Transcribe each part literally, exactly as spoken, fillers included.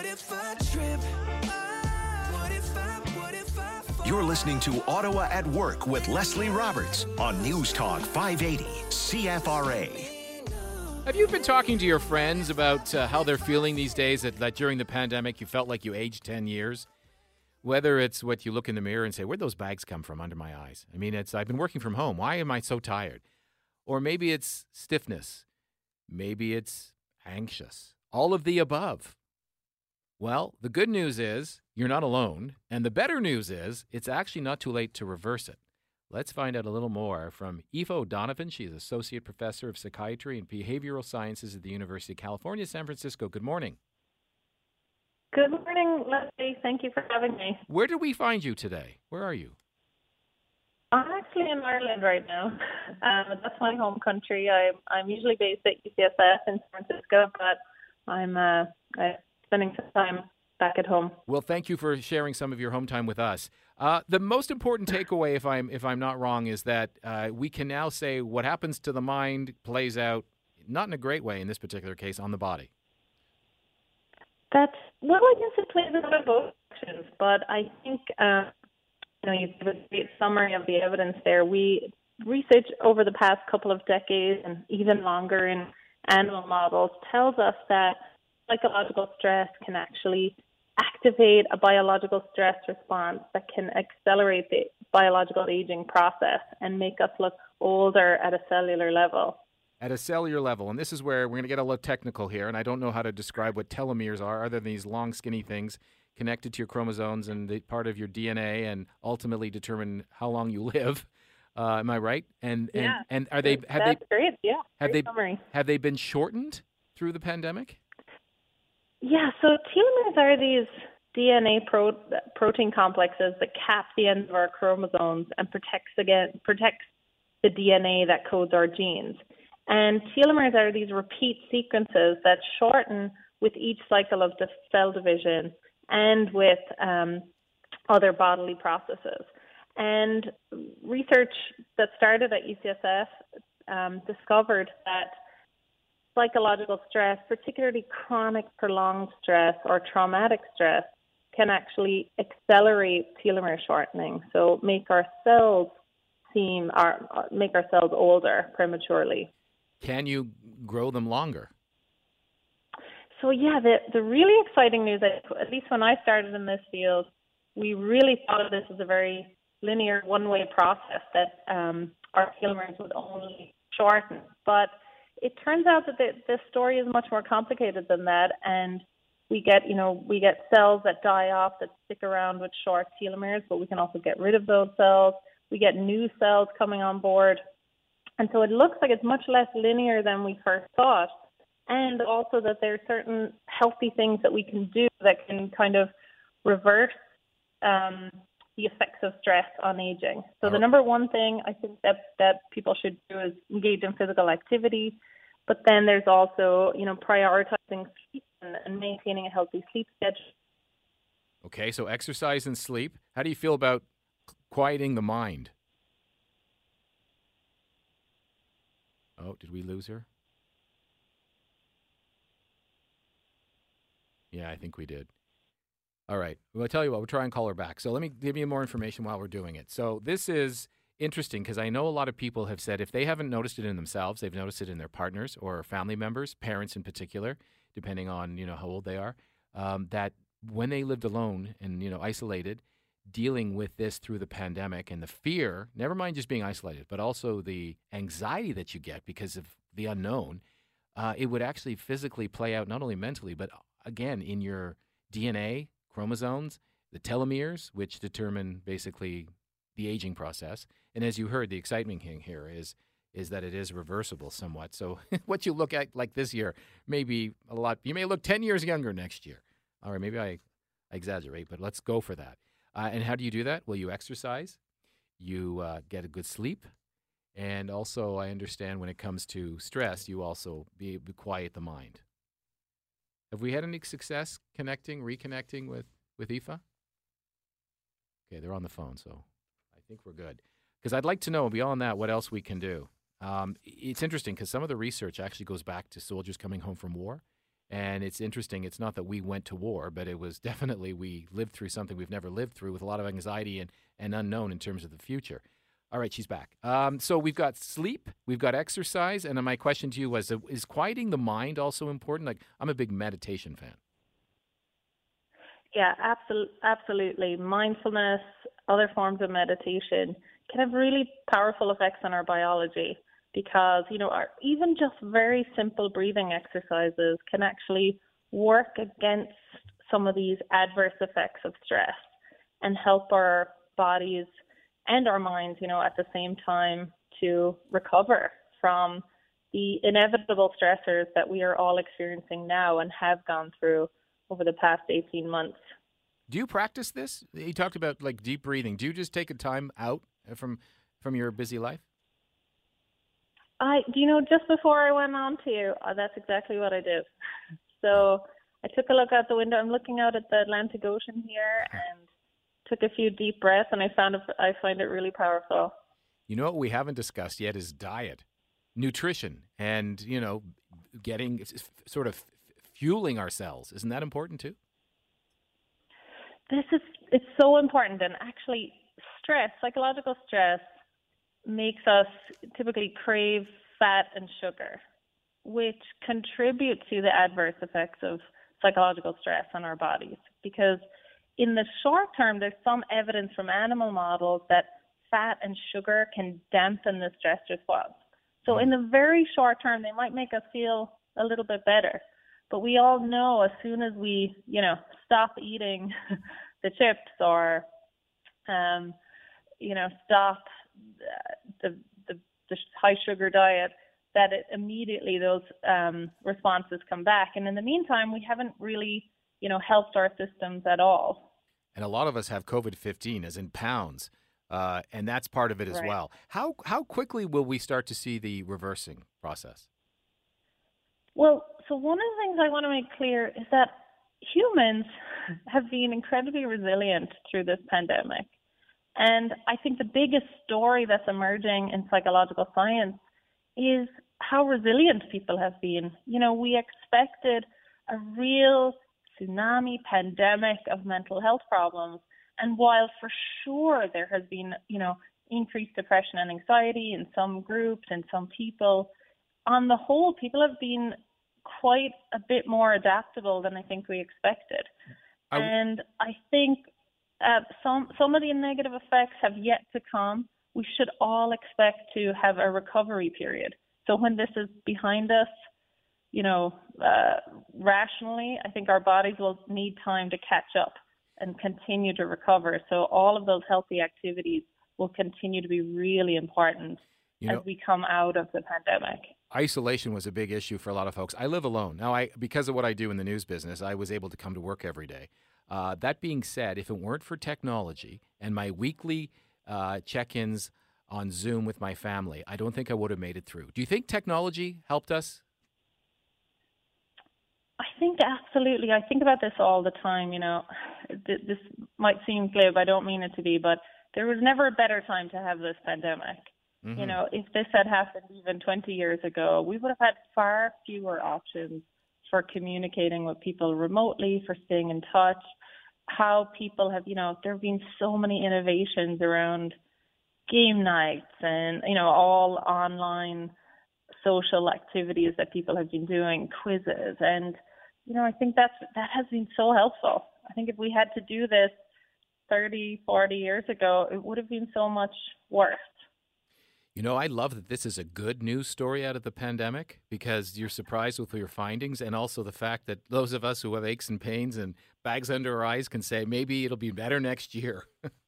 What if I trip? Oh, what if I, what if I fall? You're listening to Ottawa at Work with Leslie Roberts on News Talk five eighty C F R A. Have you been talking to your friends about uh, how they're feeling these days, that, that during the pandemic you felt like you aged ten years? Whether it's what you look in the mirror and say, where'd those bags come from under my eyes? I mean, it's I've been working from home. Why am I so tired? Or maybe it's stiffness. Maybe it's anxious. All of the above. Well, the good news is you're not alone. And the better news is it's actually not too late to reverse it. Let's find out a little more from Aoife O'Donovan. She's Associate Professor of Psychiatry and Behavioral Sciences at the University of California, San Francisco. Good morning. Good morning, Leslie. Thank you for having me. Where did we find you today? Where are you? I'm actually in Ireland right now. Um, that's my home country. I'm, I'm usually based at U C S F in San Francisco, but I'm, uh, I'm spending some time back at home. Well, thank you for sharing some of your home time with us. Uh, the most important takeaway, if I'm if I'm not wrong, is that uh, we can now say what happens to the mind plays out, not in a great way in this particular case, on the body. That's, well, I guess it plays out of both actions, but I think, uh, you know, you give a great summary of the evidence there. We research over the past couple of decades and even longer in animal models tells us that psychological stress can actually activate a biological stress response that can accelerate the biological aging process and make us look older at a cellular level. At a cellular level, and this is where we're going to get a little technical here, and I don't know how to describe what telomeres are other than these long, skinny things connected to your chromosomes and the part of your D N A and ultimately determine how long you live. Uh, am I right? And and, yeah, and are they have that's they great. Yeah, have great they summary. have they been shortened through the pandemic? Yeah, so telomeres are these D N A pro- protein complexes that cap the ends of our chromosomes and protects again protects the D N A that codes our genes. And telomeres are these repeat sequences that shorten with each cycle of the cell division and with um, other bodily processes. And research that started at U C S F um, discovered that psychological stress, particularly chronic prolonged stress or traumatic stress, can actually accelerate telomere shortening, so make our cells seem, our, make our cells older prematurely. Can you grow them longer? So yeah, the the really exciting news, at least when I started in this field, we really thought of this as a very linear one-way process that um, our telomeres would only shorten. But it turns out that the, the story is much more complicated than that, and we get, you know, we get cells that die off that stick around with short telomeres, but we can also get rid of those cells. We get new cells coming on board. And so it looks like it's much less linear than we first thought, and also that there are certain healthy things that we can do that can kind of reverse um, the effects of stress on aging. So the number one thing I think that, that people should do is engage in physical activity, but then there's also, you know, prioritizing sleep and, and maintaining a healthy sleep schedule. Okay, so exercise and sleep. How do you feel about quieting the mind? Oh, did we lose her? Yeah, I think we did. All right. Well, I'll tell you what, we'll try and call her back. So let me give you more information while we're doing it. So this is interesting because I know a lot of people have said if they haven't noticed it in themselves, they've noticed it in their partners or family members, parents in particular, depending on, you know, how old they are, um, that when they lived alone and, you know, isolated, dealing with this through the pandemic and the fear, never mind just being isolated, but also the anxiety that you get because of the unknown, uh, it would actually physically play out not only mentally, but again, in your D N A, chromosomes, the telomeres, which determine basically the aging process. And as you heard, the excitement here is is that it is reversible somewhat. So what you look at like this year may be a lot. You may look ten years younger next year. All right, maybe I exaggerate, but let's go for that. Uh, and how do you do that? Well, you exercise, you uh, get a good sleep, and also I understand when it comes to stress, you also be, be quiet the mind. Have we had any success connecting, reconnecting with, with Aoife? Okay, they're on the phone, so I think we're good. Because I'd like to know, beyond that, what else we can do. Um, it's interesting because some of the research actually goes back to soldiers coming home from war And it's interesting. It's not that we went to war, but it was definitely we lived through something we've never lived through with a lot of anxiety and, and unknown in terms of the future. All right, she's back. Um, so we've got sleep, we've got exercise, and then my question to you was, uh, is quieting the mind also important? Like, I'm a big meditation fan. Yeah, absolutely. Absolutely. Mindfulness, other forms of meditation can have really powerful effects on our biology because, you know, our, even just very simple breathing exercises can actually work against some of these adverse effects of stress and help our bodies and our minds, you know, at the same time to recover from the inevitable stressors that we are all experiencing now and have gone through over the past eighteen months. Do you practice this? You talked about like deep breathing. Do you just take a time out from from your busy life? I, do you know, just before I went on to you, uh, that's exactly what I did. So I took a look out the window. I'm looking out at the Atlantic Ocean here and took a few deep breaths, and I found it, I find it really powerful. You know what we haven't discussed yet is diet, nutrition, and, you know, getting sort of fueling ourselves. Isn't that important too? This is, it's so important. And actually, stress, psychological stress, makes us typically crave fat and sugar, which contribute to the adverse effects of psychological stress on our bodies. Because in the short term, there's some evidence from animal models that fat and sugar can dampen the stress response. So in the very short term, they might make us feel a little bit better. But we all know as soon as we, you know, stop eating the chips or, um, you know, stop the, the, the high sugar diet, that it immediately those um, responses come back. And in the meantime, we haven't really, you know, helped our systems at all. And a lot of us have COVID fifteen, as in pounds, uh, and that's part of it as Right. well. How how quickly will we start to see the reversing process? Well, so one of the things I want to make clear is that humans have been incredibly resilient through this pandemic. And I think the biggest story that's emerging in psychological science is how resilient people have been. You know, we expected a real tsunami pandemic of mental health problems. And while for sure there has been, you know, increased depression and anxiety in some groups and some people, on the whole, people have been quite a bit more adaptable than I think we expected. I w- and I think uh, some some of the negative effects have yet to come. We should all expect to have a recovery period. So when this is behind us, you know, uh, rationally, I think our bodies will need time to catch up and continue to recover. So all of those healthy activities will continue to be really important You know, as we come out of the pandemic. isolation was a big issue for a lot of folks. I live alone. Now, I because of what I do in the news business, I was able to come to work every day. Uh, that being said, if it weren't for technology and my weekly uh, check-ins on Zoom with my family, I don't think I would have made it through. Do you think technology helped us? I think absolutely. I think about this all the time. You know, Th- this might seem glib. I don't mean it to be, but there was never a better time to have this pandemic. Mm-hmm. You know, if this had happened even twenty years ago, we would have had far fewer options for communicating with people remotely, for staying in touch. How people have, you know, there have been so many innovations around game nights and, you know, all online social activities that people have been doing, quizzes. And, you know, I think that's, that has been so helpful. I think if we had to do this thirty, forty years ago, it would have been so much worse. You know, I love that this is a good news story out of the pandemic because you're surprised with your findings, and also the fact that those of us who have aches and pains and bags under our eyes can say maybe it'll be better next year.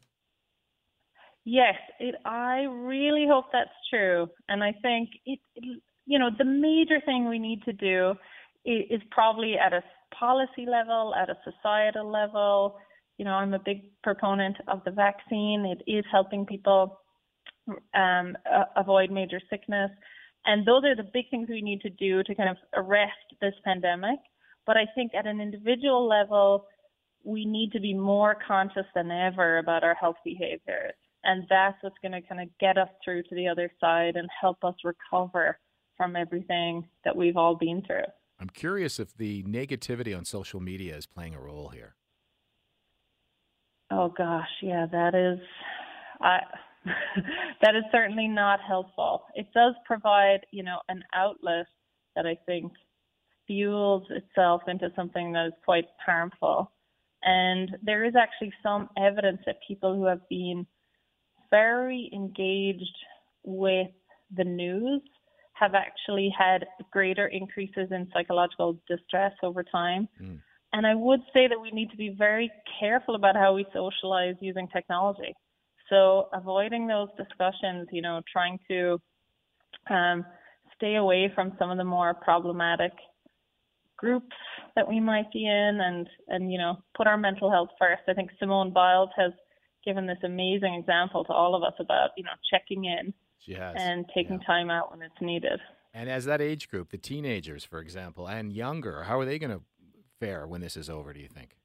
Yes, it, I really hope that's true. And I think, it, it, you know, the major thing we need to do is, is probably at a policy level, at a societal level. You know, I'm a big proponent of the vaccine. It is helping people um, uh, avoid major sickness. And those are the big things we need to do to kind of arrest this pandemic. But I think at an individual level, we need to be more conscious than ever about our health behaviors. And that's what's going to kind of get us through to the other side and help us recover from everything that we've all been through. I'm curious if the negativity on social media is playing a role here. Oh gosh, yeah, that is, I, that is certainly not helpful. It does provide, you know, an outlet that I think fuels itself into something that is quite harmful. And there is actually some evidence that people who have been very engaged with the news have actually had greater increases in psychological distress over time. Mm. And I would say that we need to be very careful about how we socialize using technology. So avoiding those discussions, you know, trying to um, stay away from some of the more problematic groups that we might be in and, and, you know, put our mental health first. I think Simone Biles has given this amazing example to all of us about, you know, checking in Yes. and taking yeah. time out when it's needed. And as that age group, the teenagers, for example, and younger, how are they going to fare when this is over, do you think?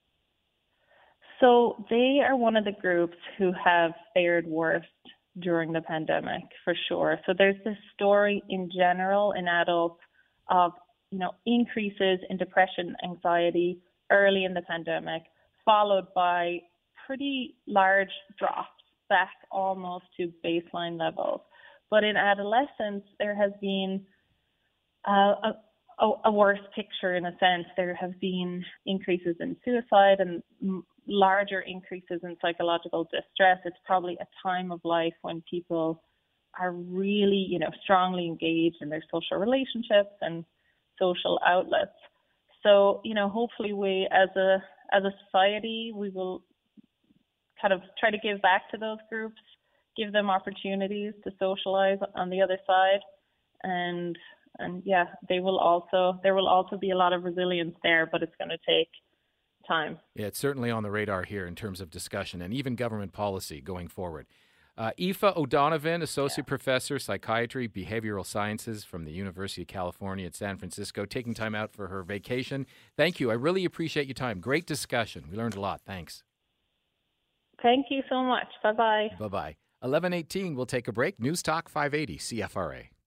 So they are one of the groups who have fared worst during the pandemic, for sure. So there's this story in general in adults of, you know, increases in depression, anxiety early in the pandemic, followed by pretty large drops back almost to baseline levels. But in adolescence, there has been uh, a, a worse picture in a sense. There have been increases in suicide and m- larger increases in psychological distress. It's probably a time of life when people are really, you know, strongly engaged in their social relationships and social outlets. So, you know, hopefully we as a as a society, we will kind of try to give back to those groups, give them opportunities to socialize on the other side. And, and yeah, they will also, there will also be a lot of resilience there, but it's going to take time. Yeah, it's certainly on the radar here in terms of discussion and even government policy going forward. Uh, Aoife O'Donovan, Associate yeah. Professor, Psychiatry, Behavioral Sciences from the University of California at San Francisco, taking time out for her vacation. Thank you. I really appreciate your time. Great discussion. We learned a lot. Thanks. Thank you so much. Bye-bye. Bye-bye. eleven eighteen, we'll take a break. News Talk five eighty, C F R A.